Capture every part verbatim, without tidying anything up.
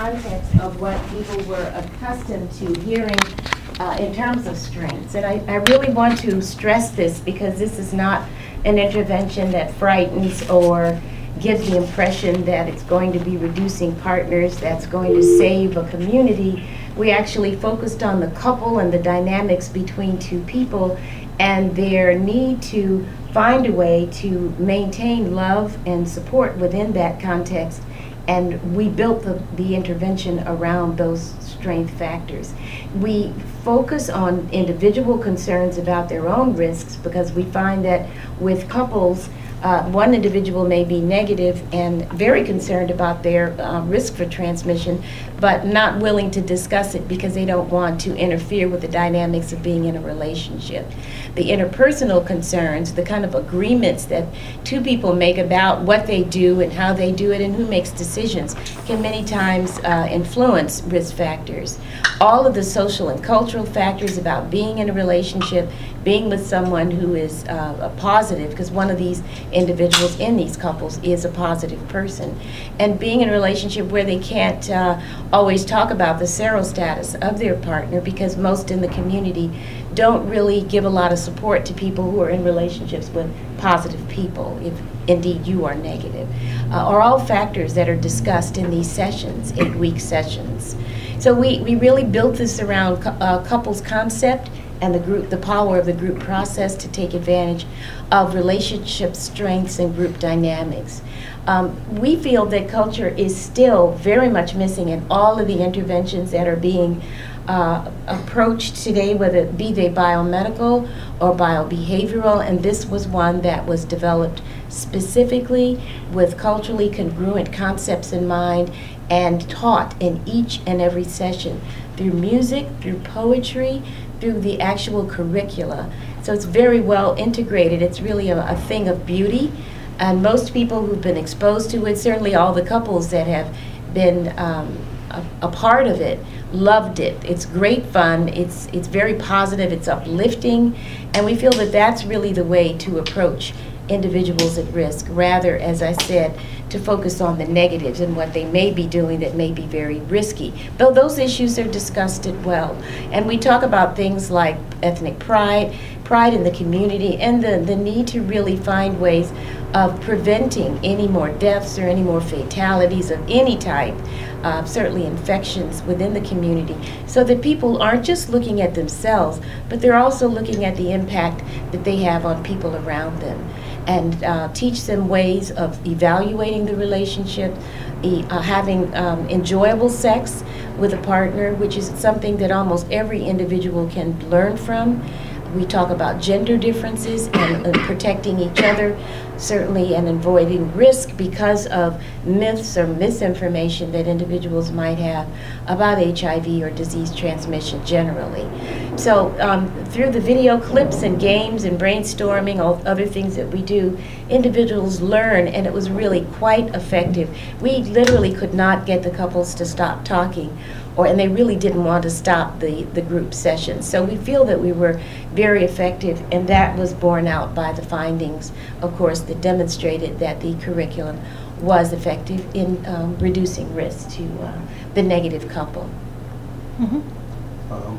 context of what people were accustomed to hearing uh, in terms of strengths. And I, I really want to stress this because this is not an intervention that frightens or gives the impression that it's going to be reducing partners, that's going to save a community. We actually focused on the couple and the dynamics between two people and their need to find a way to maintain love and support within that context. And we built the, the intervention around those strength factors. We focus on individual concerns about their own risks because we find that with couples, Uh, one individual may be negative and very concerned about their uh, risk for transmission, but not willing to discuss it because they don't want to interfere with the dynamics of being in a relationship. The interpersonal concerns, the kind of agreements that two people make about what they do and how they do it and who makes decisions, can many times uh, influence risk factors. All of the social and cultural factors about being in a relationship, being with someone who is uh, a positive, because one of these individuals in these couples is a positive person, and being in a relationship where they can't uh, always talk about the serostatus of their partner because most in the community don't really give a lot of support to people who are in relationships with positive people, if indeed you are negative, uh, are all factors that are discussed in these sessions, eight-week sessions. So we, we really built this around cu- uh, couples concept and the group, the power of the group process to take advantage of relationship strengths and group dynamics. Um, we feel that culture is still very much missing in all of the interventions that are being uh, approached today, whether it be they biomedical or biobehavioral, and this was one that was developed specifically with culturally congruent concepts in mind and taught in each and every session through music, through poetry, through the actual curricula. So it's very well integrated. It's really a, a thing of beauty. And most people who've been exposed to it, certainly all the couples that have been um, a, a part of it, loved it. It's great fun. It's, it's very positive. It's uplifting. And we feel that that's really the way to approach individuals at risk, rather, as I said, to focus on the negatives and what they may be doing that may be very risky. Though those issues are discussed as well. And we talk about things like ethnic pride, pride in the community, and the, the need to really find ways of preventing any more deaths or any more fatalities of any type, uh, certainly infections within the community, so that people aren't just looking at themselves, but they're also looking at the impact that they have on people around them, and uh, teach them ways of evaluating the relationship, e- uh, having um, enjoyable sex with a partner, which is something that almost every individual can learn from. We talk about gender differences and uh, protecting each other, certainly, and avoiding risk because of myths or misinformation that individuals might have about H I V or disease transmission generally. So um, through the video clips and games and brainstorming, all other things that we do, individuals learn, and it was really quite effective. We literally could not get the couples to stop talking, or and they really didn't want to stop the, the group sessions. So we feel that we were very effective, and that was borne out by the findings, of course, that demonstrated that the curriculum was effective in um, reducing risk to uh, the negative couple. Mm-hmm. Um,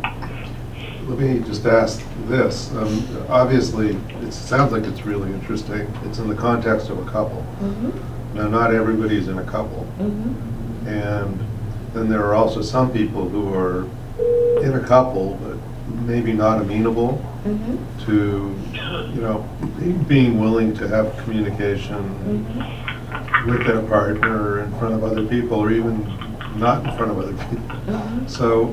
let me just ask this. Um, obviously, it sounds like it's really interesting. It's in the context of a couple. Mm-hmm. Now, not everybody's in a couple. Mm-hmm. And then there are also some people who are in a couple, but maybe not amenable Mm-hmm. to, you know, being willing to have communication Mm-hmm. with their partner in front of other people, or even not in front of other people. Mm-hmm. So,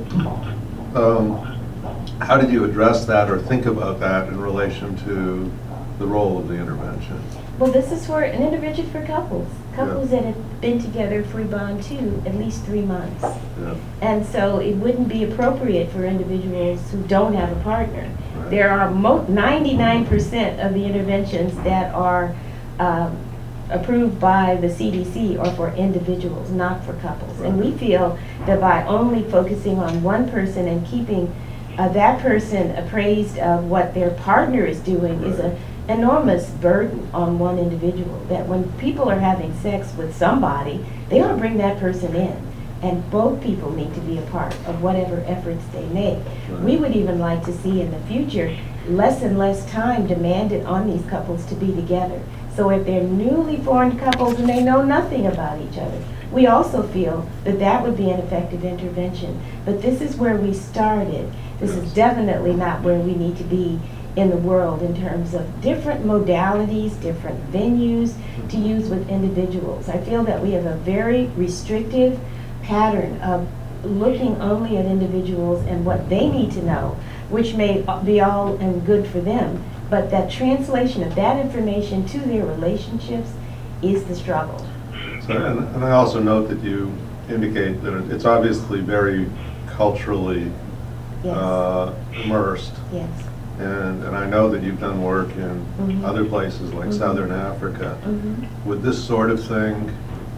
um, how did you address that or think about that in relation to the role of the intervention? Well, this is for an intervention for couples. Couples that have been together for bond two at least three months. Yeah. And so it wouldn't be appropriate for individuals who don't have a partner. Right. There are mo- ninety-nine percent of the interventions that are um, approved by the C D C are for individuals, not for couples. Right. And we feel that by only focusing on one person and keeping uh, that person appraised of what their partner is doing is Right. a enormous burden on one individual, that when people are having sex with somebody, they ought to bring that person in. and both people need to be a part of whatever efforts they make. We would even like to see in the future less and less time demanded on these couples to be together. So if they're newly formed couples and they know nothing about each other, we also feel that that would be an effective intervention. But this is where we started. This is definitely not where we need to be in the world in terms of different modalities, different venues to use with individuals. I feel that we have a very restrictive pattern of looking only at individuals and what they need to know, which may be all and good for them, but that translation of that information to their relationships is the struggle. So, and, and I also note that you indicate that it's obviously very culturally Yes. uh, immersed. Yes. And, and I know that you've done work in Mhm. other places like Mhm. Southern Africa. Mhm. Would this sort of thing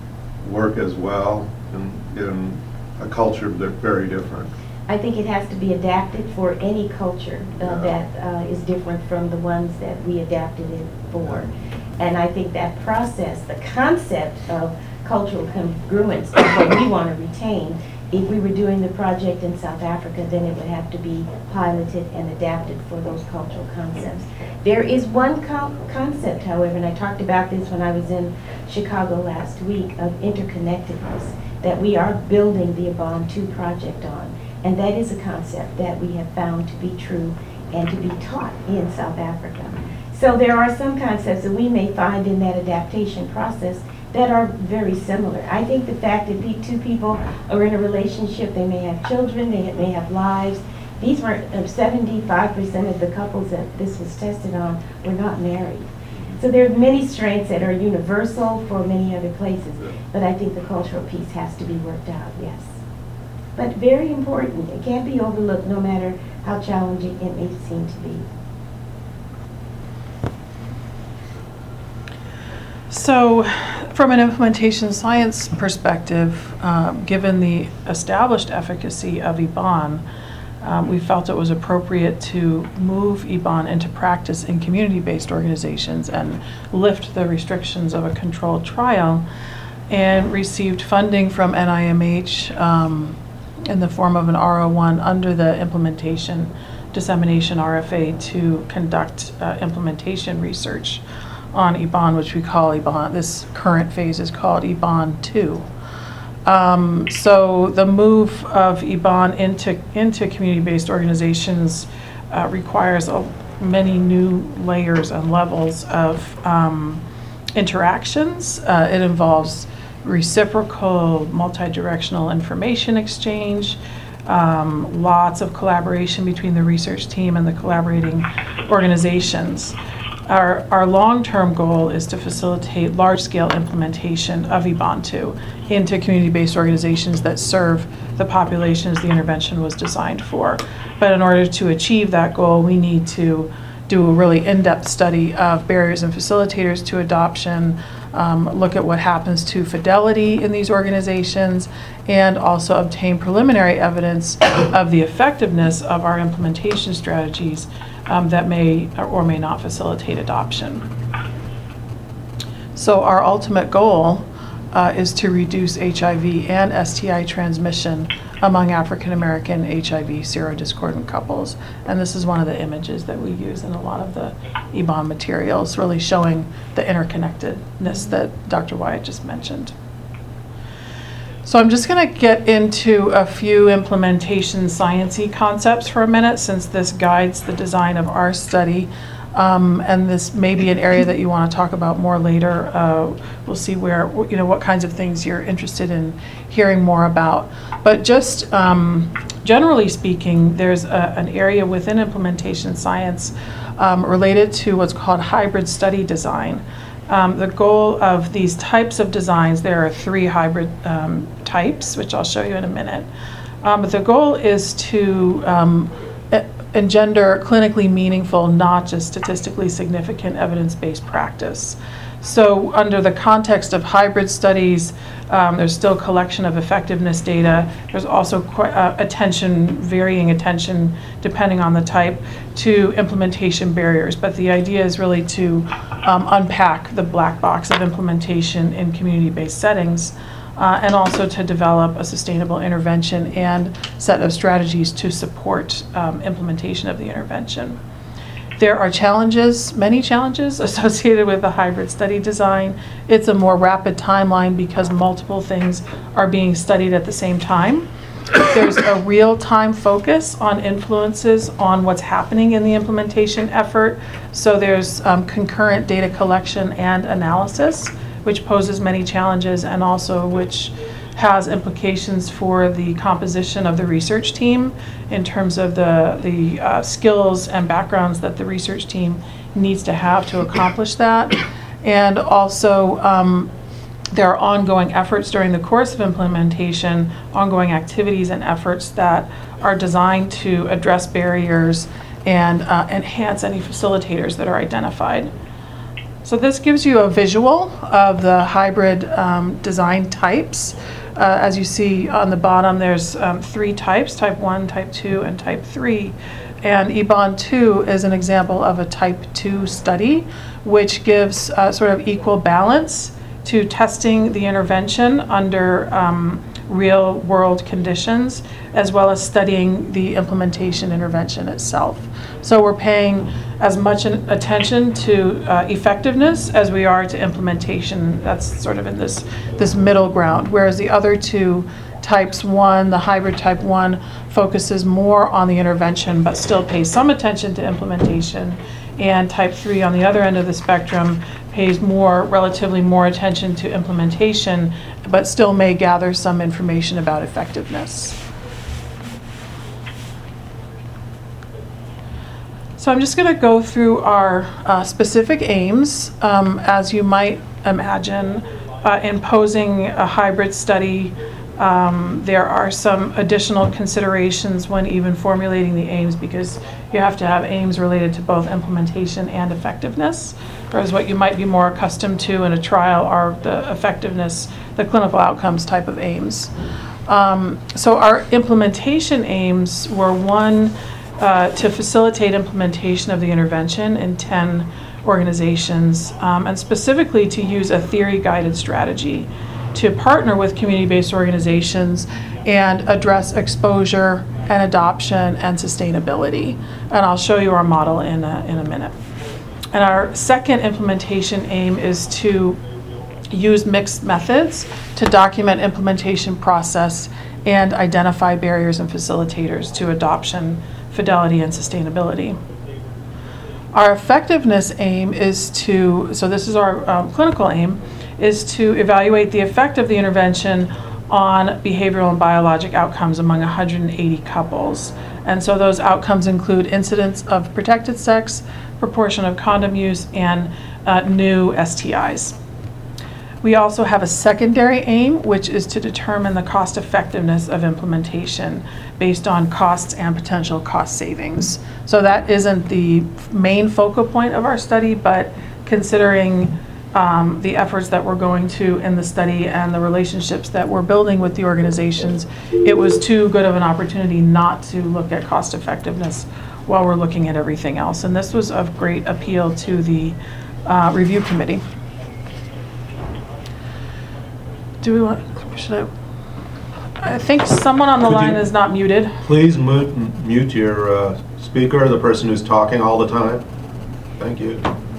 work as well in, in a culture that's very different? I think it has to be adapted for any culture uh, Yeah. that uh, is different from the ones that we adapted it for. And I think that process, the concept of cultural congruence is what we want to retain. If we were doing the project in South Africa, then it would have to be piloted and adapted for those cultural concepts. There is one co concept, however, and I talked about this when I was in Chicago last week, of interconnectedness, that we are building the Ibon two project on. And that is a concept that we have found to be true and to be taught in South Africa. So there are some concepts that we may find in that adaptation process that are very similar. I think the fact that pe two people are in a relationship, they may have children, they may have lives. These were seventy-five percent of the couples that this was tested on were not married. So there are many strengths that are universal for many other places, but I think the cultural piece has to be worked out, yes. But very important, it can't be overlooked no matter how challenging it may seem to be. So, from an implementation science perspective, um, given the established efficacy of Ibon, um, we felt it was appropriate to move Ibon into practice in community-based organizations and lift the restrictions of a controlled trial, and received funding from N I M H um, in the form of an R O one under the implementation dissemination R F A to conduct uh, implementation research on Ibon, which we call Ibon, this current phase is called Ibon two. Um, so the move of Ibon into, into community-based organizations uh, requires a, many new layers and levels of um, interactions. Uh, it involves reciprocal, multi-directional information exchange, um, lots of collaboration between the research team and the collaborating organizations. Our, our long-term goal is to facilitate large-scale implementation of Ibon two into community-based organizations that serve the populations the intervention was designed for. But in order to achieve that goal, we need to do a really in-depth study of barriers and facilitators to adoption, um, look at what happens to fidelity in these organizations, and also obtain preliminary evidence of the effectiveness of our implementation strategies um, that may or may not facilitate adoption. So our ultimate goal uh, is to reduce H I V and S T I transmission among African American H I V serodiscordant couples. And this is one of the images that we use in a lot of the Ibon materials, really showing the interconnectedness that Doctor Wyatt just mentioned. So I'm just going to get into a few implementation science-y concepts for a minute, since this guides the design of our study. Um, and this may be an area that you want to talk about more later. Uh, we'll see where, you know, what kinds of things you're interested in hearing more about. But just um, generally speaking, there's a, an area within implementation science um, related to what's called hybrid study design. Um, the goal of these types of designs, there are three hybrid um, types, which I'll show you in a minute. Um, but the goal is to um, engender clinically meaningful, not just statistically significant evidence-based practice. So under the context of hybrid studies, um, there's still collection of effectiveness data. There's also qu uh, attention, varying attention, depending on the type, to implementation barriers. But the idea is really to um, unpack the black box of implementation in community-based settings. uh, and also to develop a sustainable intervention and set of strategies to support um, implementation of the intervention. There are challenges, many challenges associated with the hybrid study design. It's a more rapid timeline because multiple things are being studied at the same time. There's a real-time focus on influences on what's happening in the implementation effort. So there's um, concurrent data collection and analysis, which poses many challenges and also which has implications for the composition of the research team in terms of the, the uh, skills and backgrounds that the research team needs to have to accomplish that. And also, um, there are ongoing efforts during the course of implementation, ongoing activities and efforts that are designed to address barriers and uh, enhance any facilitators that are identified. So this gives you a visual of the hybrid um, design types. Uh, as you see on the bottom, there's um, three types, type one, type two, and type three. And E B O N two is an example of a type two study, which gives uh, sort of equal balance to testing the intervention under um, real world conditions, as well as studying the implementation intervention itself. So we're paying as much an- attention to uh, effectiveness as we are to implementation. That's sort of in this, this middle ground, whereas the other two types one, the hybrid type one, focuses more on the intervention but still pays some attention to implementation. And type three, on the other end of the spectrum, pays more, relatively more attention to implementation, but still may gather some information about effectiveness. So I'm just going to go through our uh, specific aims. Um, as you might imagine, uh, in posing a hybrid study, um, there are some additional considerations when even formulating the aims, because you have to have aims related to both implementation and effectiveness, whereas what you might be more accustomed to in a trial are the effectiveness, the clinical outcomes type of aims. Um, so our implementation aims were one, uh, to facilitate implementation of the intervention in ten organizations, um, and specifically to use a theory-guided strategy to partner with community-based organizations and address exposure and adoption and sustainability. And I'll show you our model in a, in a minute. And our second implementation aim is to use mixed methods to document implementation process and identify barriers and facilitators to adoption, fidelity, and sustainability. Our effectiveness aim is to, so this is our um, clinical aim, is to evaluate the effect of the intervention on behavioral and biologic outcomes among one hundred eighty couples. And so those outcomes include incidence of protected sex, proportion of condom use, and uh, new S T Is. We also have a secondary aim, which is to determine the cost effectiveness of implementation based on costs and potential cost savings. So that isn't the main focal point of our study, but considering um, the efforts that we're going to in the study and the relationships that we're building with the organizations, it was too good of an opportunity not to look at cost effectiveness while we're looking at everything else. And this was of great appeal to the uh, review committee. Do we want, should I? I think someone on the Could line you- is not muted. Please mute, mute your uh, speaker, the person who's talking all the time. Thank you.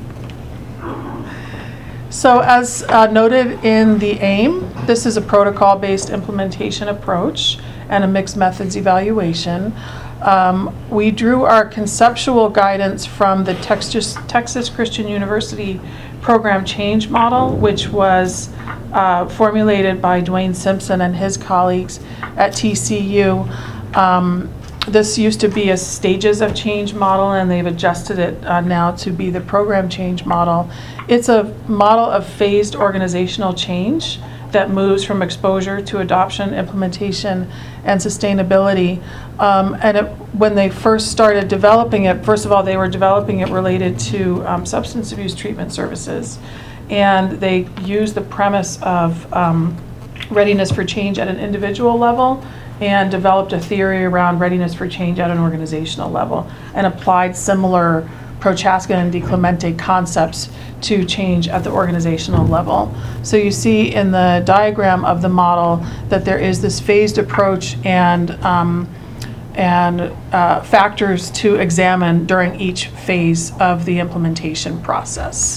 So as uh, noted in the AIM, this is a protocol-based implementation approach and a mixed methods evaluation. Um, we drew our conceptual guidance from the Texas, Texas Christian University program change model, which was uh, formulated by Dwayne Simpson and his colleagues at T C U. Um, this used to be a stages of change model, and they've adjusted it uh, now to be the program change model. It's a model of phased organizational change that moves from exposure to adoption, implementation, and sustainability. Um, and it, when they first started developing it, first of all, they were developing it related to um, substance abuse treatment services. And they used the premise of um, readiness for change at an individual level and developed a theory around readiness for change at an organizational level and applied similar Prochaska and DiClemente concepts to change at the organizational level. So you see in the diagram of the model that there is this phased approach and um, and uh, factors to examine during each phase of the implementation process.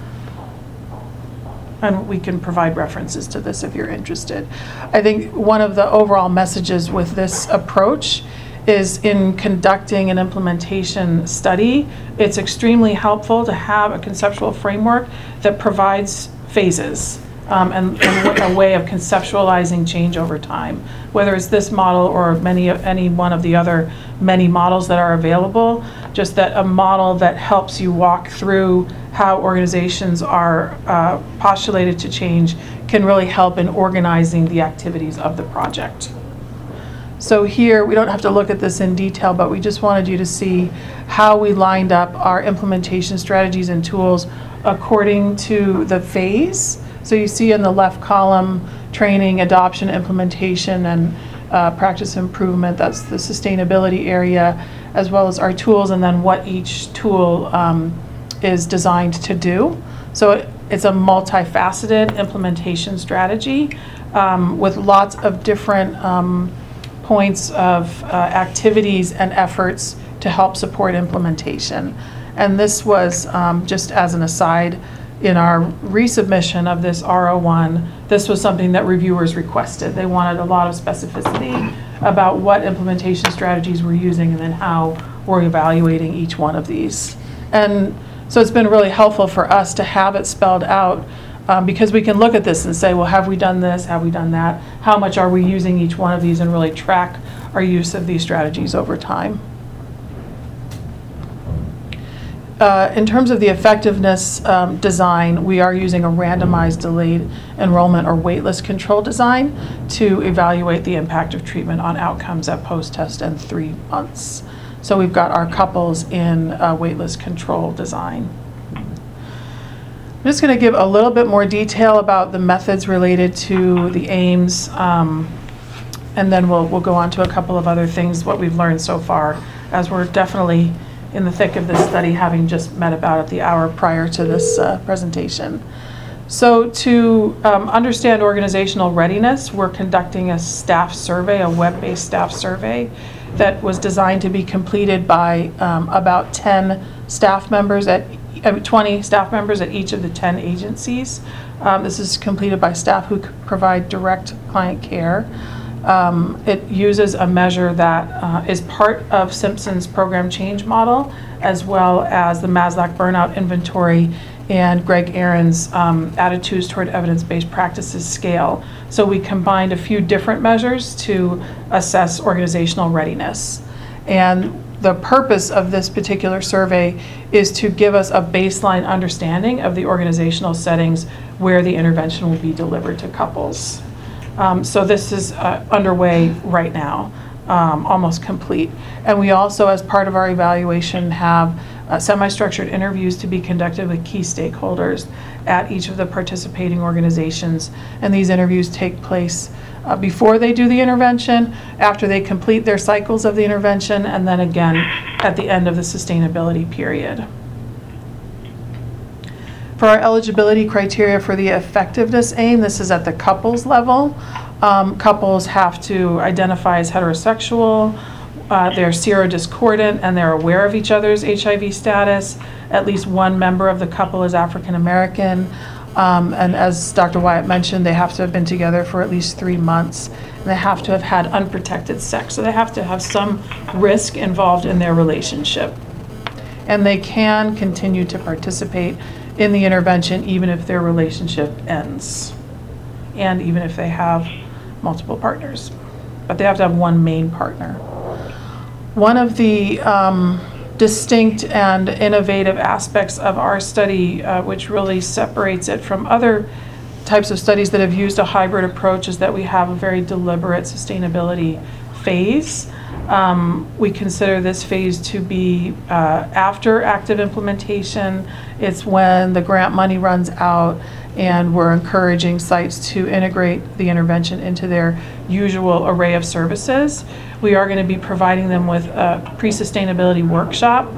And we can provide references to this if you're interested. I think one of the overall messages with this approach is in conducting an implementation study, it's extremely helpful to have a conceptual framework that provides phases um, and, and a way of conceptualizing change over time. Whether it's this model or many any one of the other many models that are available, just that a model that helps you walk through how organizations are uh, postulated to change can really help in organizing the activities of the project. So here, we don't have to look at this in detail, but we just wanted you to see how we lined up our implementation strategies and tools according to the phase. So you see in the left column, training, adoption, implementation, and uh, practice improvement. That's the sustainability area, as well as our tools, and then what each tool um, is designed to do. So it, it's a multifaceted implementation strategy um, with lots of different um, points of uh, activities and efforts to help support implementation. And this was, um, just as an aside, in our resubmission of this R O one, this was something that reviewers requested. They wanted a lot of specificity about what implementation strategies we're using and then how we're evaluating each one of these. And so it's been really helpful for us to have it spelled out um, because we can look at this and say, well, have we done this? Have we done that? How much are we using each one of these and really track our use of these strategies over time? Uh, in terms of the effectiveness um, design, we are using a randomized delayed enrollment or waitlist control design to evaluate the impact of treatment on outcomes at post-test and three months. So we've got our couples in uh, waitlist control design. I'm just going to give a little bit more detail about the methods related to the aims, um, and then we'll, we'll go on to a couple of other things, what we've learned so far, as we're definitely in the thick of this study, having just met about at the hour prior to this uh, presentation. So to um, understand organizational readiness, we're conducting a staff survey, a web-based staff survey that was designed to be completed by um, about ten staff members at uh, twenty staff members at each of the ten agencies. Um, this is completed by staff who provide direct client care. Um, it uses a measure that uh, is part of Simpson's program change model, as well as the Maslach burnout inventory and Greg Aaron's um, attitudes toward evidence-based practices scale. So we combined a few different measures to assess organizational readiness. And the purpose of this particular survey is to give us a baseline understanding of the organizational settings where the intervention will be delivered to couples. Um, so this is uh, underway right now, um, almost complete. And we also, as part of our evaluation, have uh, semi-structured interviews to be conducted with key stakeholders at each of the participating organizations. And these interviews take place uh, before they do the intervention, after they complete their cycles of the intervention, and then again at the end of the sustainability period. For our eligibility criteria for the effectiveness aim, this is at the couples level. Um, couples have to identify as heterosexual, uh, they're serodiscordant, and they're aware of each other's H I V status. At least one member of the couple is African American. Um, and as Doctor Wyatt mentioned, they have to have been together for at least three months. And they have to have had unprotected sex. So they have to have some risk involved in their relationship. And they can continue to participate in the intervention even if their relationship ends, and even if they have multiple partners. But they have to have one main partner. One of the um, distinct and innovative aspects of our study, uh, which really separates it from other types of studies that have used a hybrid approach, is that we have a very deliberate sustainability phase. Um, we consider this phase to be uh, after active implementation. It's when the grant money runs out, and we're encouraging sites to integrate the intervention into their usual array of services. We are going to be providing them with a pre-sustainability workshop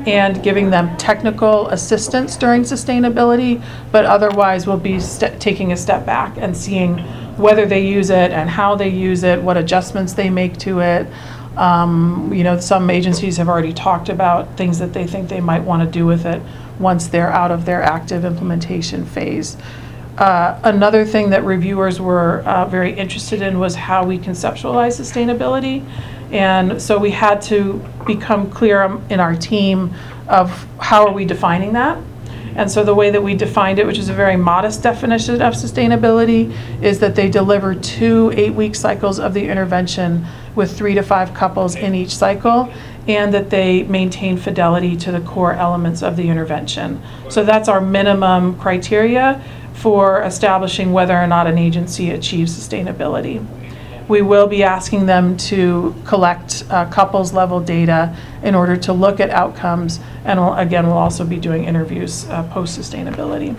and giving them technical assistance during sustainability, but otherwise we'll be st- taking a step back and seeing whether they use it and how they use it, what adjustments they make to it. Um, you know, some agencies have already talked about things that they think they might want to do with it once they're out of their active implementation phase. Uh, another thing that reviewers were uh, very interested in was how we conceptualize sustainability. And so we had to become clear in our team of how are we defining that. And so the way that we defined it, which is a very modest definition of sustainability, is that they deliver two eight-week cycles of the intervention with three to five couples in each cycle, and that they maintain fidelity to the core elements of the intervention. So that's our minimum criteria for establishing whether or not an agency achieves sustainability. We will be asking them to collect uh, couples level data in order to look at outcomes, and we'll, again, we'll also be doing interviews uh, post sustainability.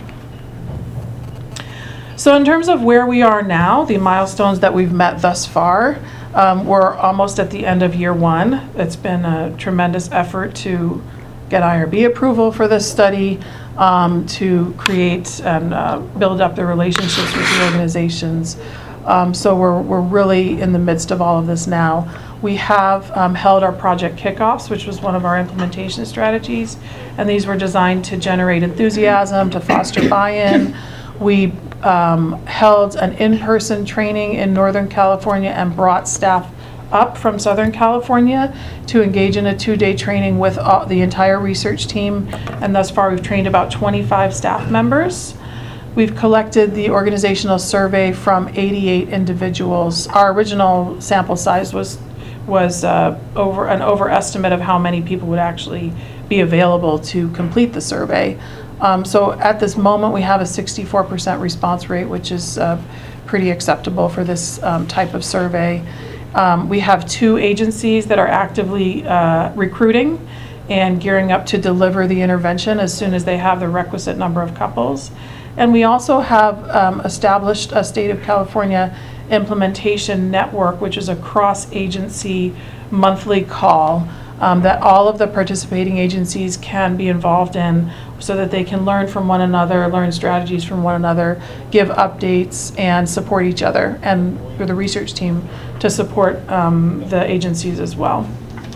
So in terms of where we are now, the milestones that we've met thus far, um, we're almost at the end of year one. It's been a tremendous effort to get I R B approval for this study, um, to create and uh, build up the relationships with the organizations. Um, so we're, we're really in the midst of all of this now. We have um, held our project kickoffs, which was one of our implementation strategies, and these were designed to generate enthusiasm, to foster buy-in. We um, held an in-person training in Northern California and brought staff up from Southern California to engage in a two-day training with all, the entire research team, and thus far we've trained about twenty-five staff members. We've collected the organizational survey from eighty-eight individuals. Our original sample size was was uh, over an overestimate of how many people would actually be available to complete the survey. Um, so at this moment, we have a sixty-four percent response rate, which is uh, pretty acceptable for this um, type of survey. Um, we have two agencies that are actively uh, recruiting and gearing up to deliver the intervention as soon as they have the requisite number of couples. And we also have um, established a State of California implementation network, which is a cross-agency monthly call um, that all of the participating agencies can be involved in, so that they can learn from one another, learn strategies from one another, give updates, and support each other, and for the research team to support um, the agencies as well.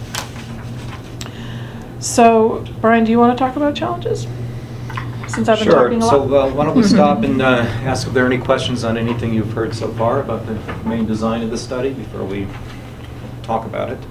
So, Brian, do you want to talk about challenges? Since I've been Sure. talking a lot. So uh, why don't we stop and uh, ask if there are any questions on anything you've heard so far about the main design of the study before we talk about it.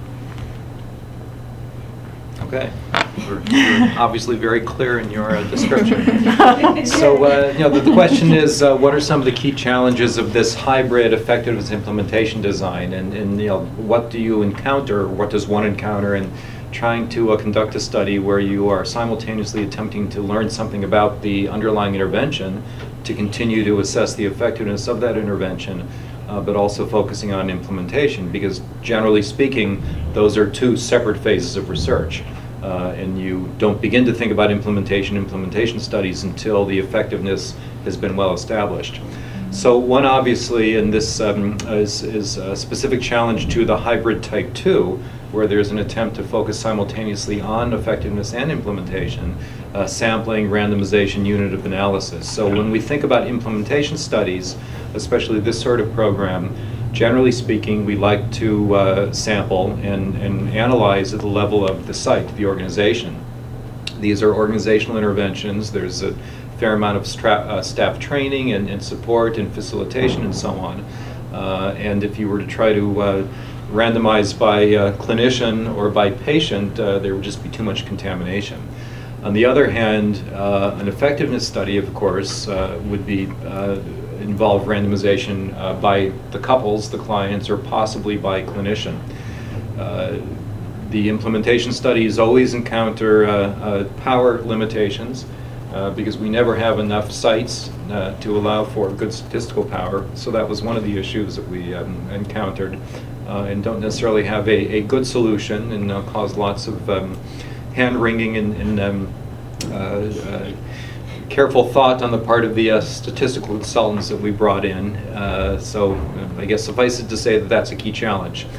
Okay. You're you're obviously very clear in your uh, description. So, uh, you know, the, the question is, uh, what are some of the key challenges of this hybrid effectiveness implementation design? And, and, you know, what do you encounter, what does one encounter in trying to uh, conduct a study where you are simultaneously attempting to learn something about the underlying intervention to continue to assess the effectiveness of that intervention, uh, but also focusing on implementation, because generally speaking, those are two separate phases of research. Uh, and you don't begin to think about implementation, implementation studies until the effectiveness has been well established. So one obviously, and this um, is, is a specific challenge to the hybrid type two, where there's an attempt to focus simultaneously on effectiveness and implementation, uh, sampling, randomization, unit of analysis. So when we think about implementation studies, especially this sort of program, generally speaking, we like to uh, sample and, and analyze at the level of the site, the organization. These are organizational interventions. There's a fair amount of stra uh, staff training and, and support and facilitation and so on. Uh, and if you were to try to uh, randomized by uh, clinician or by patient, uh, there would just be too much contamination. On the other hand, uh, an effectiveness study, of course, uh, would be uh, involve randomization uh, by the couples, the clients, or possibly by clinician. Uh, the implementation studies always encounter uh, uh, power limitations uh, because we never have enough sites uh, to allow for good statistical power. So that was one of the issues that we um, encountered. Uh, and don't necessarily have a, a good solution, and uh, cause lots of um, hand-wringing and, and um, uh, uh, careful thought on the part of the uh, statistical consultants that we brought in. Uh, so uh, I guess suffice it to say that that's a key challenge.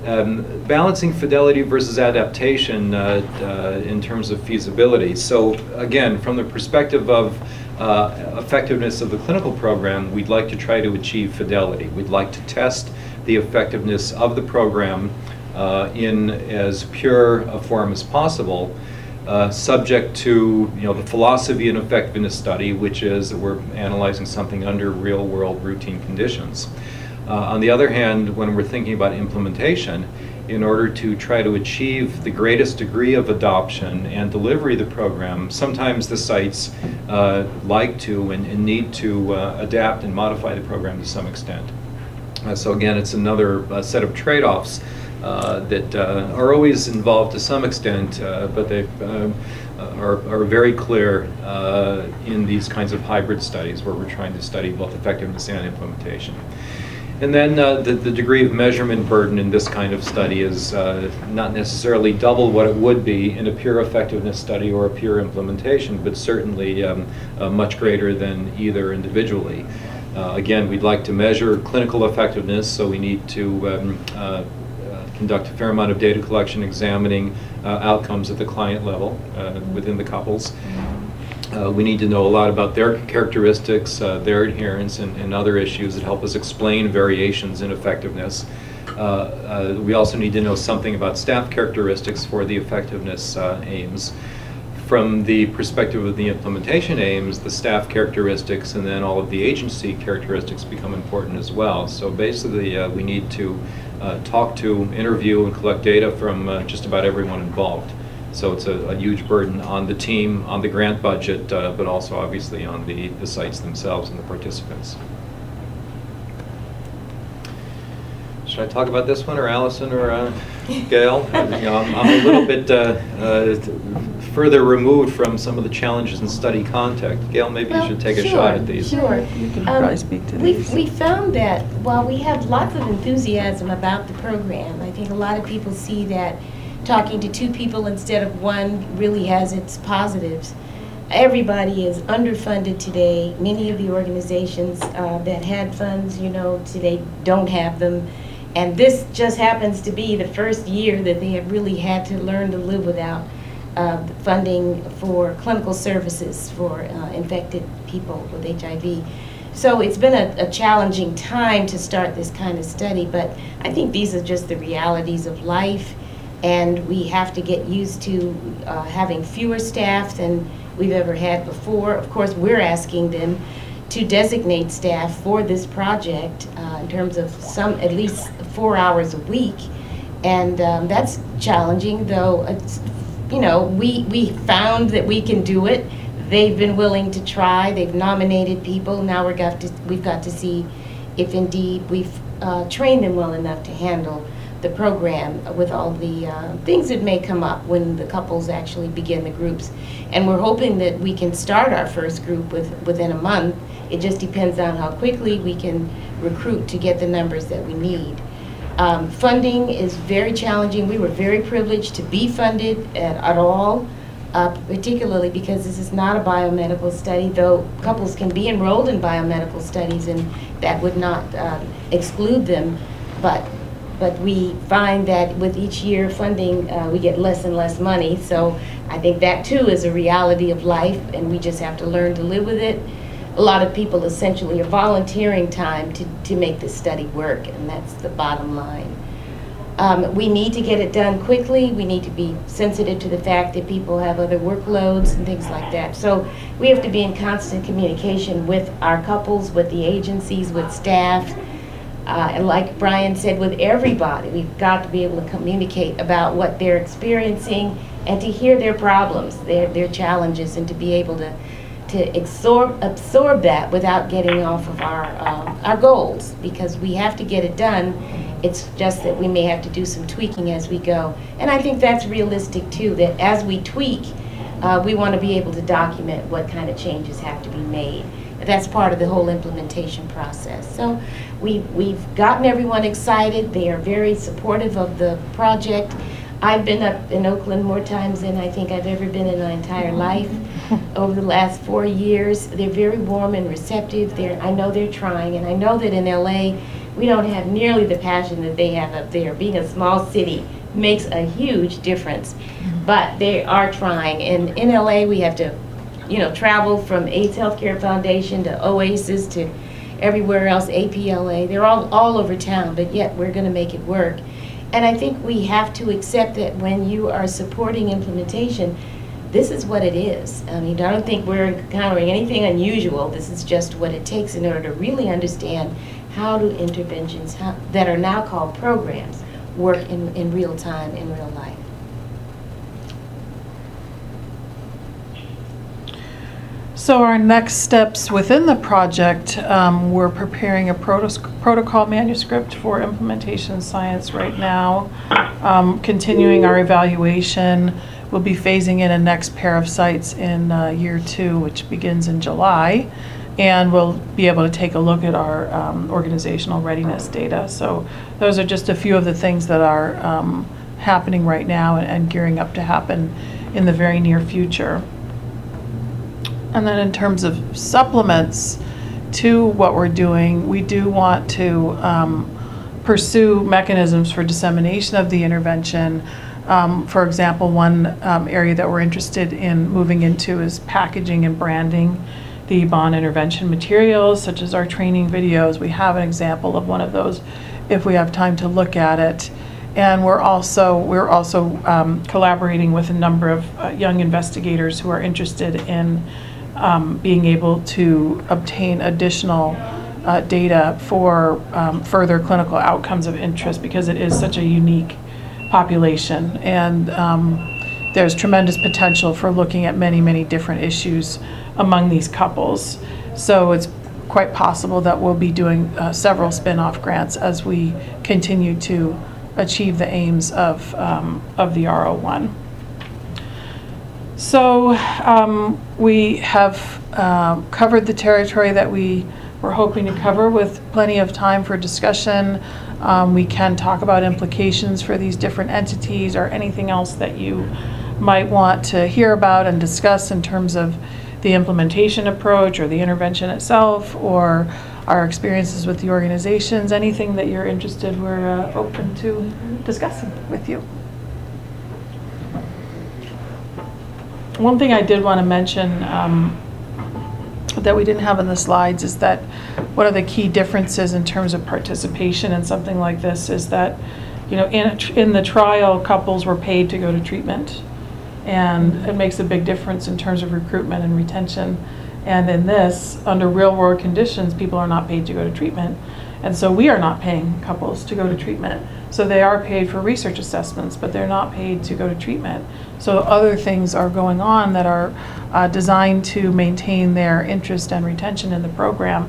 Um, balancing fidelity versus adaptation uh, uh, in terms of feasibility. So again, from the perspective of uh, effectiveness of the clinical program, we'd like to try to achieve fidelity. We'd like to test the effectiveness of the program uh, in as pure a form as possible, uh, subject to you know the philosophy and effectiveness study, which is that we're analyzing something under real-world routine conditions. Uh, on the other hand, when we're thinking about implementation, in order to try to achieve the greatest degree of adoption and delivery of the program, sometimes the sites uh, like to and, and need to uh, adapt and modify the program to some extent. Uh, so again, it's another uh, set of trade-offs uh, that uh, are always involved to some extent, uh, but they uh, are, are very clear uh, in these kinds of hybrid studies where we're trying to study both effectiveness and implementation. And then uh, the, the degree of measurement burden in this kind of study is uh, not necessarily double what it would be in a pure effectiveness study or a pure implementation, but certainly um, uh, much greater than either individually. Uh, again, we'd like to measure clinical effectiveness, so we need to um, uh, uh, conduct a fair amount of data collection examining uh, outcomes at the client level uh, within the couples. Uh, we need to know a lot about their characteristics, uh, their adherence, and, and other issues that help us explain variations in effectiveness. Uh, uh, we also need to know something about staff characteristics for the effectiveness uh, aims. From the perspective of the implementation aims, the staff characteristics and then all of the agency characteristics become important as well. So basically, uh, we need to uh, talk to, interview, and collect data from uh, just about everyone involved. So it's a, a huge burden on the team, on the grant budget, uh, but also obviously on the, the sites themselves and the participants. Should I talk about this one, or Allison, or uh, Gail? Uh, you know, I'm, I'm a little bit uh, uh, further removed from some of the challenges in study context. Gail, maybe Well, you should take a sure, shot at these. Sure. You can Um, probably speak to we- these. We found that while we have lots of enthusiasm about the program, I think a lot of people see that talking to two people instead of one really has its positives. Everybody is underfunded today. Many of the organizations uh, that had funds, you know, today don't have them. And this just happens to be the first year that they have really had to learn to live without uh, funding for clinical services for uh, infected people with H I V. So it's been a, a challenging time to start this kind of study, but I think these are just the realities of life, and we have to get used to uh, having fewer staff than we've ever had before. Of course, we're asking them to designate staff for this project uh, in terms of some, at least four hours a week. And um, that's challenging, though, it's, you know, we, we found that we can do it. They've been willing to try, they've nominated people. Now we're got to, we've got to see if indeed we've uh, trained them well enough to handle the program with all the uh, things that may come up when the couples actually begin the groups. And we're hoping that we can start our first group with, within a month. It just depends on how quickly we can recruit to get the numbers that we need. Um, funding is very challenging. We were very privileged to be funded at, at all, uh, particularly because this is not a biomedical study, though couples can be enrolled in biomedical studies and that would not uh, exclude them. But But we find that with each year funding, uh, we get less and less money. So I think that too is a reality of life, and we just have to learn to live with it. A lot of people essentially are volunteering time to, to make this study work, and that's the bottom line. Um, we need to get it done quickly. We need to be sensitive to the fact that people have other workloads and things like that. So we have to be in constant communication with our couples, with the agencies, with staff. Uh, and like Brian said, with everybody, we've got to be able to communicate about what they're experiencing and to hear their problems, their, their challenges, and to be able to, to absorb, absorb that without getting off of our, um, our goals, because we have to get it done. It's just that we may have to do some tweaking as we go. And I think that's realistic too, that as we tweak, uh, we want to be able to document what kind of changes have to be made. That's part of the whole implementation process. So we, we've gotten everyone excited. They are very supportive of the project. I've been up in Oakland more times than I think I've ever been in my entire life over the last four years. They're very warm and receptive. They're, I know they're trying, and I know that in L A we don't have nearly the passion that they have up there. Being a small city makes a huge difference, but they are trying. And in L A, we have to, you know, travel from AIDS Healthcare Foundation to Oasis to everywhere else, A P L A. They're all, all over town, but yet we're going to make it work. And I think we have to accept that when you are supporting implementation, this is what it is. I mean, I don't think we're encountering anything unusual. This is just what it takes in order to really understand how do interventions how, that are now called programs work in, in real time, in real life. So our next steps within the project, um, we're preparing a protos- protocol manuscript for implementation science right now, um, continuing our evaluation. We'll be phasing in a next pair of sites in uh, year two, which begins in July, and we'll be able to take a look at our um, organizational readiness data. So those are just a few of the things that are um, happening right now and, and gearing up to happen in the very near future. And then in terms of supplements to what we're doing, we do want to um, pursue mechanisms for dissemination of the intervention. Um, for example, one um, area that we're interested in moving into is packaging and branding the bond intervention materials, such as our training videos. We have an example of one of those if we have time to look at it. And we're also, we're also um, collaborating with a number of uh, young investigators who are interested in um, being able to obtain additional uh, data for um, further clinical outcomes of interest, because it is such a unique population. And um, there's tremendous potential for looking at many, many different issues among these couples. So it's quite possible that we'll be doing uh, several spin-off grants as we continue to achieve the aims of, um, of the R O one. So um, we have uh, covered the territory that we were hoping to cover with plenty of time for discussion. Um, we can talk about implications for these different entities or anything else that you might want to hear about and discuss in terms of the implementation approach or the intervention itself, or our experiences with the organizations. Anything that you're interested, we're uh, open to discussing with you. One thing I did want to mention um, that we didn't have in the slides is that one of the key differences in terms of participation in something like this is that, you know, in, a tr- in the trial, couples were paid to go to treatment, and it makes a big difference in terms of recruitment and retention. And in this, under real world conditions, people are not paid to go to treatment. And so we are not paying couples to go to treatment. So they are paid for research assessments, but they're not paid to go to treatment. So other things are going on that are uh, designed to maintain their interest and retention in the program.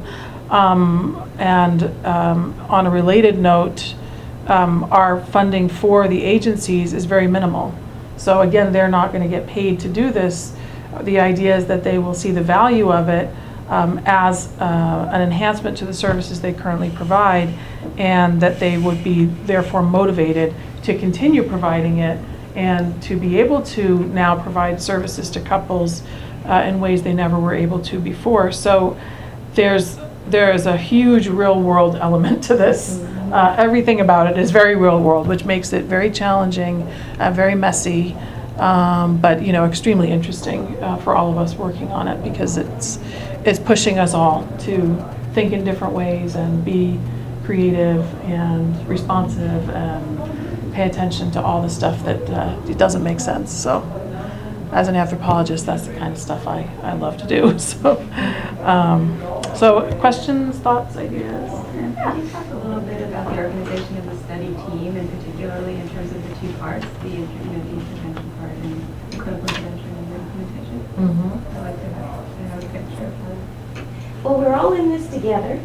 Um, and um, on a related note, um, our funding for the agencies is very minimal. So again, they're not going to get paid to do this. The idea is that they will see the value of it um, as uh, an enhancement to the services they currently provide, and that they would be therefore motivated to continue providing it and to be able to now provide services to couples uh, in ways they never were able to before. So there's there is a huge real world element to this. Uh, everything about it is very real world, which makes it very challenging, uh, very messy, um, but you know, extremely interesting uh, for all of us working on it, because it's it's pushing us all to think in different ways and be creative and responsive and pay attention to all the stuff that uh, it doesn't make sense. So as an anthropologist, that's the kind of stuff I, I love to do. So, um, so questions, thoughts, ideas? Can you talk a little bit about the organization of the study team, and particularly in terms of the two parts, the, you know, the intervention part and the clinical intervention and the implementation? Mm-hmm. I'd like to have, to have a picture of that. Well, we're all in this together.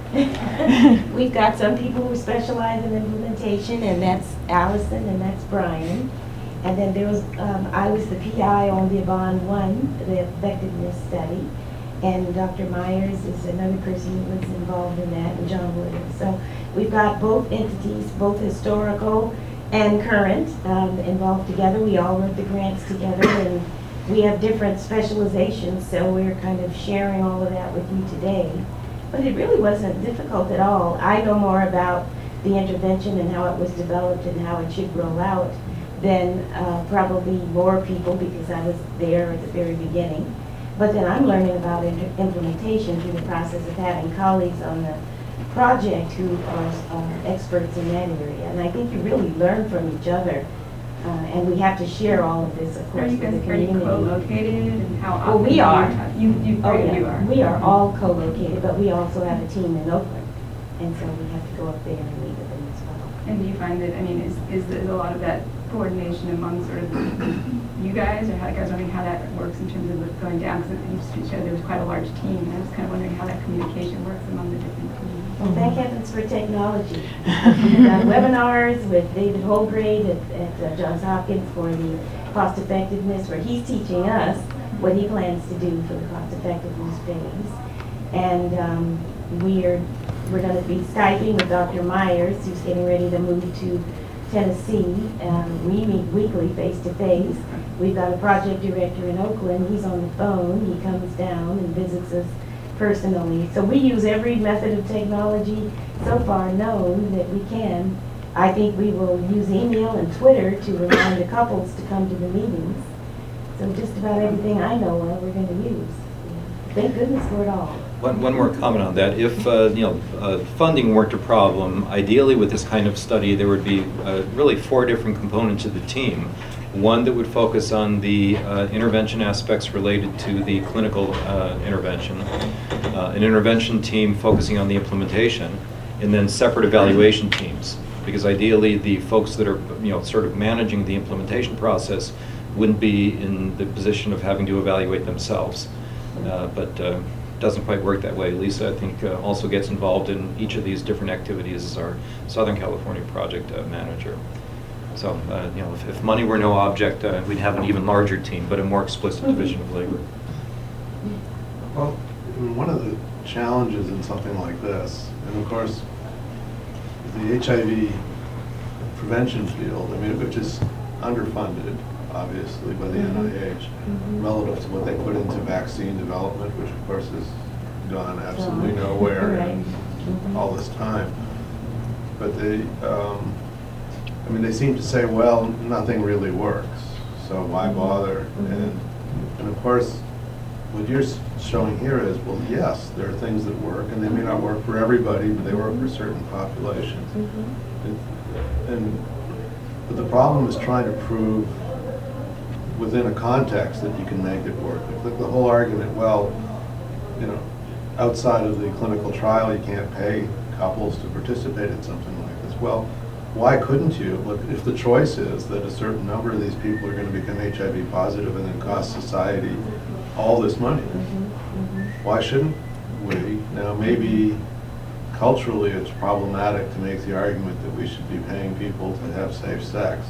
We've got some people who specialize in implementation, and that's Allison and that's Brian. And then there was, um, I was the P I on the Bond one, the effectiveness study. And Doctor Myers is another person who was involved in that, and John Williams. So we've got both entities, both historical and current, um, involved together. We all wrote the grants together, and we have different specializations, so we're kind of sharing all of that with you today. But it really wasn't difficult at all. I know more about the intervention and how it was developed and how it should roll out than uh, probably more people, because I was there at the very beginning. But then I'm learning about inter- implementation through the process of having colleagues on the project who are uh, experts in that area. And I think you really learn from each other. Uh, and we have to share all of this, of Are course, you with the guys, are you community. co-located and how Well, often? we do you are. talk- You, you, Oh, you yeah. are. We are all co-located, but we also have a team in Oakland. And so we have to go up there and meet with them as well. And do you find that, I mean, is, is there a lot of that coordination among sort of you guys, or how, you guys wondering how that works in terms of what's going down? Because you showed there was quite a large team, and I was kind of wondering how that communication works among the different teams. Well, thank heavens for technology. We've done webinars with David Holgrade at, at uh, Johns Hopkins for the cost effectiveness, where he's teaching us what he plans to do for the cost effectiveness phase. And um, we're, we're going to be Skyping with Doctor Myers, who's getting ready to move to Tennessee. Um, we meet weekly face to face. We've got a project director in Oakland. He's on the phone. He comes down and visits us personally. So we use every method of technology so far known that we can. I think we will use email and Twitter to remind the couples to come to the meetings. So just about everything I know of, we're going to use. Thank goodness for it all. One, one more comment on that. If, uh, you know, uh, funding weren't a problem, ideally with this kind of study, there would be uh, really four different components of the team. One that would focus on the uh, intervention aspects related to the clinical uh, intervention, uh, an intervention team focusing on the implementation, and then separate evaluation teams. Because ideally, the folks that are, you know, sort of managing the implementation process wouldn't be in the position of having to evaluate themselves. Uh, but uh, doesn't quite work that way. Lisa, I think, uh, also gets involved in each of these different activities as our Southern California project uh, manager. So, uh, you know, if, if money were no object, uh, we'd have an even larger team, but a more explicit division of labor. Well, I mean, one of the challenges in something like this, and of course, the H I V prevention field, I mean, which is underfunded, obviously, by the N I H, relative to what they put into vaccine development, which of course has gone absolutely nowhere in all this time. But they, um, I mean, they seem to say, well, nothing really works, so why bother? And, and of course, what you're s- showing here is, well, yes, there are things that work, and they may not work for everybody, but they work for certain populations. And, and but the problem is trying to prove within a context that you can make it work. The, the whole argument, well, you know, outside of the clinical trial, you can't pay couples to participate in something like this. Well, why couldn't you? Look, if the choice is that a certain number of these people are going to become H I V positive and then cost society all this money, why shouldn't we? Now, maybe culturally it's problematic to make the argument that we should be paying people to have safe sex.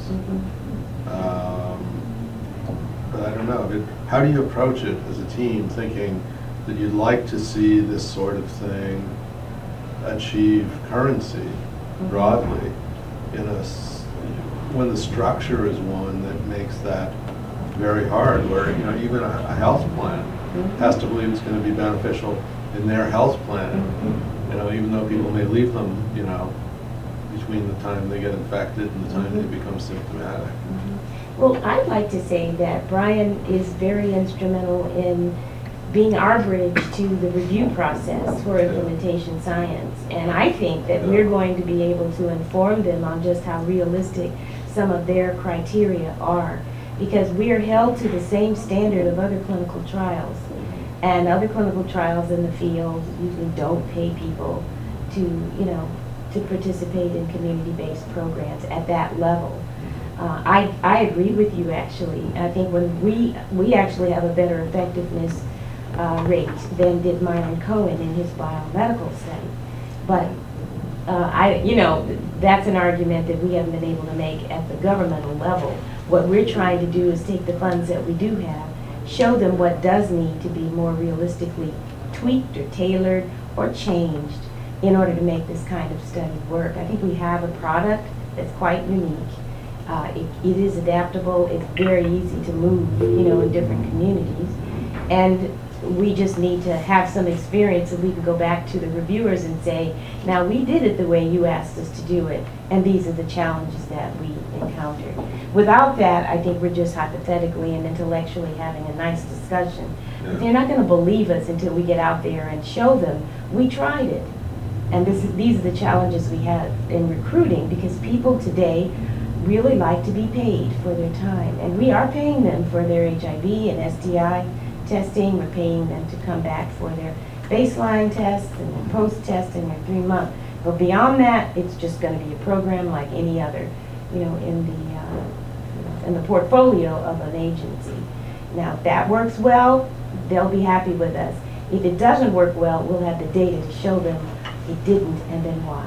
Um, but I don't know. I mean, how do you approach it as a team, thinking that you'd like to see this sort of thing achieve currency broadly in a s- when the structure is one that makes that very hard, where, you know, even a, a health plan has to believe it's going to be beneficial in their health plan, you know, even though people may leave them, you know, between the time they get infected and the time they become symptomatic. Well, I'd like to say that Brian is very instrumental in being our bridge to the review process for implementation science. And I think that we're going to be able to inform them on just how realistic some of their criteria are, because we are held to the same standard of other clinical trials. And other clinical trials in the field usually don't pay people to, you know, to participate in community-based programs at that level. Uh, I, I agree with you, actually. I think when we, we actually have a better effectiveness uh, rate than did Myron Cohen in his biomedical study. But uh, I, you know, that's an argument that we haven't been able to make at the governmental level. What we're trying to do is take the funds that we do have, show them what does need to be more realistically tweaked or tailored or changed in order to make this kind of study work. I think we have a product that's quite unique. Uh, it, it is adaptable. It's very easy to move, you know, in different communities. And we just need to have some experience so we can go back to the reviewers and say, now we did it the way you asked us to do it, and these are the challenges that we encountered. Without that, I think we're just hypothetically and intellectually having a nice discussion. But they're not going to believe us until we get out there and show them we tried it. And this is, these are the challenges we have in recruiting, because people today really like to be paid for their time. And we are paying them for their H I V and S T I testing. We're paying them to come back for their baseline tests and their post-test and their three-month. But beyond that, it's just going to be a program like any other, you know, in the, uh, you know, in the portfolio of an agency. Now, if that works well, they'll be happy with us. If it doesn't work well, we'll have the data to show them it didn't, and then why.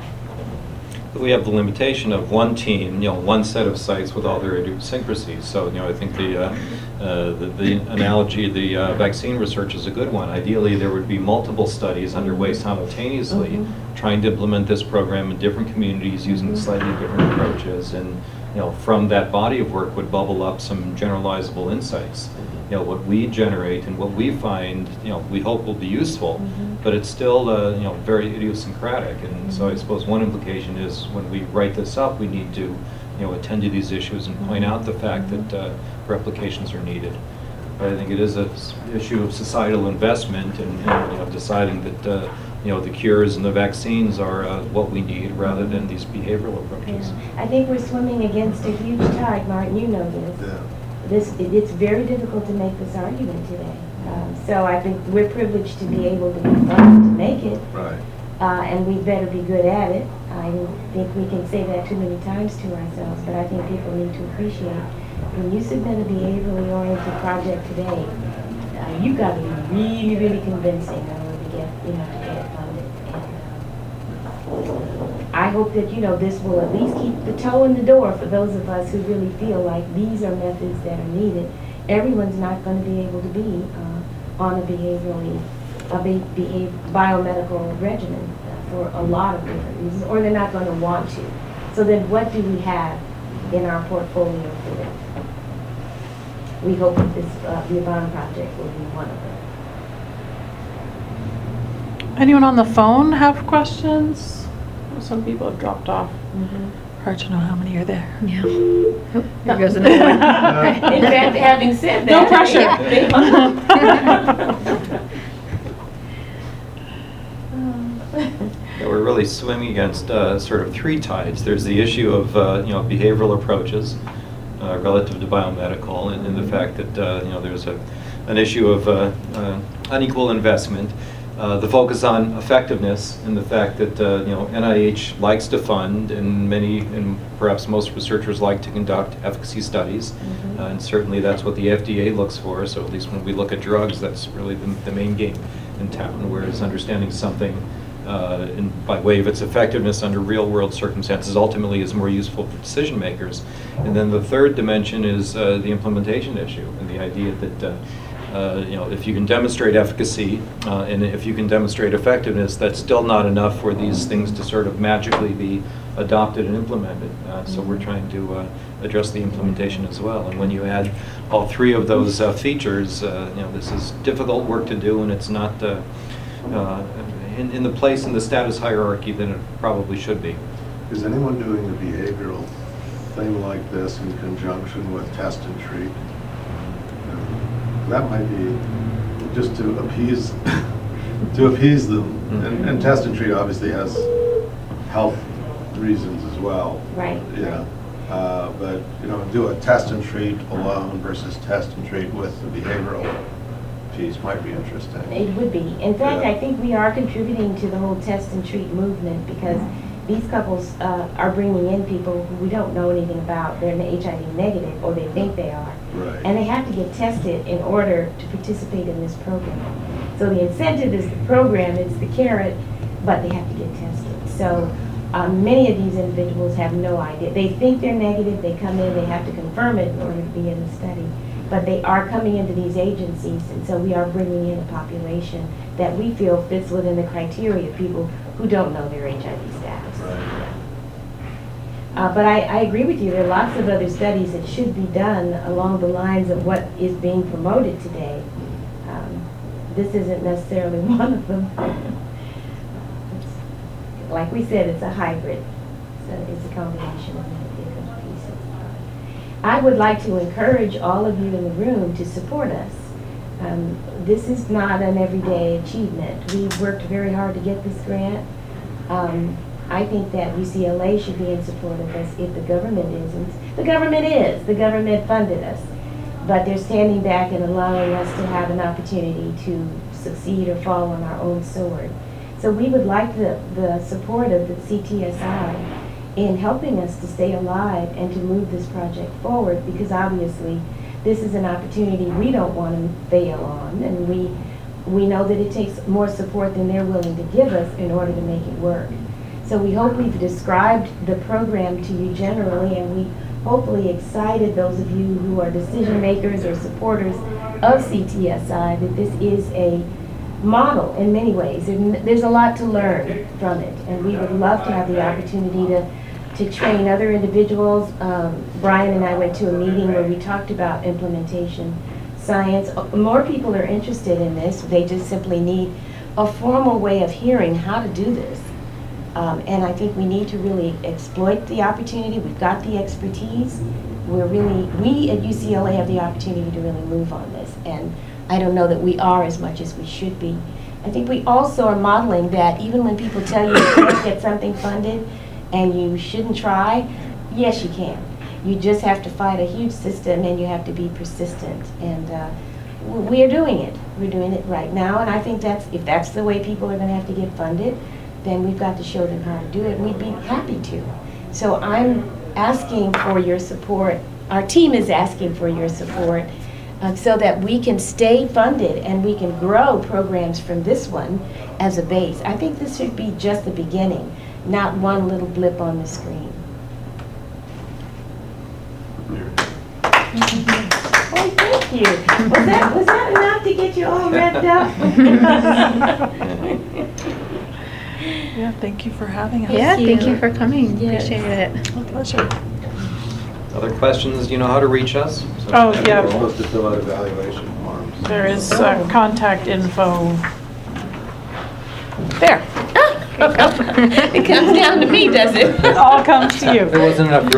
We have the limitation of one team, you know, one set of sites with all their idiosyncrasies. So, you know, I think the uh, uh, the, the analogy, the uh, vaccine research is a good one. Ideally, there would be multiple studies underway simultaneously, Mm-hmm. trying to implement this program in different communities using Mhm. slightly different approaches. And, you know, from that body of work would bubble up some generalizable insights. You know, what we generate and what we find, you know, we hope will be useful, Mhm. but it's still, uh, you know, very idiosyncratic. And so I suppose one implication is when we write this up, we need to, you know, attend to these issues and point out the fact that uh, replications are needed. But I think it is an issue of societal investment and, and, you know, deciding that, uh, you know, the cures and the vaccines are uh, what we need rather than these behavioral approaches. Yeah. I think we're swimming against a huge tide, Martin, you know this. Yeah. This, it- it's very difficult to make this argument today. Um, So I think we're privileged to be able to be funded to make it, Right. uh, and we better be good at it. I don't think we can say that too many times to ourselves, but I think people need to appreciate, when you submit a behaviorally oriented project today, uh, you've got to be really, really convincing in order to get, you know, to get it funded. And, um, I hope that, you know, this will at least keep the toe in the door for those of us who really feel like these are methods that are needed. Everyone's not going to be able to be uh, on a behaviorally, a be- behave, biomedical regimen uh, for a lot of different reasons, or they're not going to want to. So then what do we have in our portfolio for them? We hope that this, uh, the Yvonne project will be one of them. Anyone on the phone have questions? Some people have dropped off. Hard to know how many are there. Yeah. Oh, there goes another one. In fact, having said No that. pressure. they- Yeah, we're really swimming against uh, sort of three tides. There's the issue of uh, you know, behavioral approaches uh, relative to biomedical, and, and the fact that uh, you know, there's a an issue of uh, uh, unequal investment. Uh, the focus on effectiveness and the fact that uh, you know, N I H likes to fund, and many and perhaps most researchers like to conduct efficacy studies, Mhm. uh, and certainly that's what the F D A looks for. So at least when we look at drugs, that's really the, the main game in town. Whereas understanding something uh, in, by way of its effectiveness under real-world circumstances ultimately is more useful for decision makers. And then the third dimension is uh, the implementation issue, and the idea that uh, Uh, you know, if you can demonstrate efficacy uh, and if you can demonstrate effectiveness, that's still not enough for these things to sort of magically be adopted and implemented. Uh, so we're trying to uh, address the implementation as well. And when you add all three of those uh, features, uh, you know, this is difficult work to do, and it's not uh, uh, in, in the place in the status hierarchy that it probably should be. Is anyone doing a behavioral thing like this in conjunction with test and treat? That might be just to appease, to appease them. And, and test and treat obviously has health reasons as well. Right. Yeah. Uh, but, you know, do a test and treat alone versus test and treat with the behavioral piece might be interesting. It would be. In fact, Yeah. I think we are contributing to the whole test and treat movement, because these couples uh, are bringing in people who we don't know anything about. They're H I V negative, or they think they are. Right. And they have to get tested in order to participate in this program. So the incentive is the program, it's the carrot, but they have to get tested. So um, many of these individuals have no idea. They think they're negative, they come in, they have to confirm it in order to be in the study. But they are coming into these agencies, and so we are bringing in a population that we feel fits within the criteria of people who don't know their H I V status. Right. Uh, but I, I agree with you, there are lots of other studies that should be done along the lines of what is being promoted today. Um, this isn't necessarily one of them. It's- Like we said, it's a hybrid, so it's a combination of many different pieces. I would like to encourage all of you in the room to support us. Um, This is not an everyday achievement. We worked very hard to get this grant. Um, I think that U C L A should be in support of us if the government isn't. The government is. The government funded us. But they're standing back and allowing us to have an opportunity to succeed or fall on our own sword. So we would like the, the support of the C T S I in helping us to stay alive and to move this project forward, because obviously this is an opportunity we don't want to fail on, and we, we know that it takes more support than they're willing to give us in order to make it work. So we hope we've described the program to you generally, and we hopefully excited those of you who are decision makers or supporters of C T S I that this is a model in many ways. And there's a lot to learn from it, and we would love to have the opportunity to, to train other individuals. Um, Brian and I went to a meeting where we talked about implementation science. More people are interested in this. They just simply need a formal way of hearing how to do this. Um, and I think we need to really exploit the opportunity. We've got the expertise. We're really, we at U C L A have the opportunity to really move on this. And I don't know that we are as much as we should be. I think we also are modeling that even when people tell you you can't get something funded and you shouldn't try, yes, you can. You just have to fight a huge system, and you have to be persistent. And uh, w- we are doing it. We're doing it right now. And I think that's, if that's the way people are going to have to get funded, then we've got to show them how to do it, and we'd be happy to. So I'm asking for your support. Our team is asking for your support uh, so that we can stay funded and we can grow programs from this one as a base. I think this should be just the beginning, not one little blip on the screen. Oh, thank you. Was that, was that enough to get you all wrapped up? Yeah, thank you for having us. Yeah, Thank thank you. you for coming. Yes. Appreciate it. My pleasure. Other questions? You know how to reach us? So- Oh, yeah. We're supposed to fill out evaluation forms. There is uh, contact info. There. It comes down to me, does it? It all comes to you. If there wasn't enough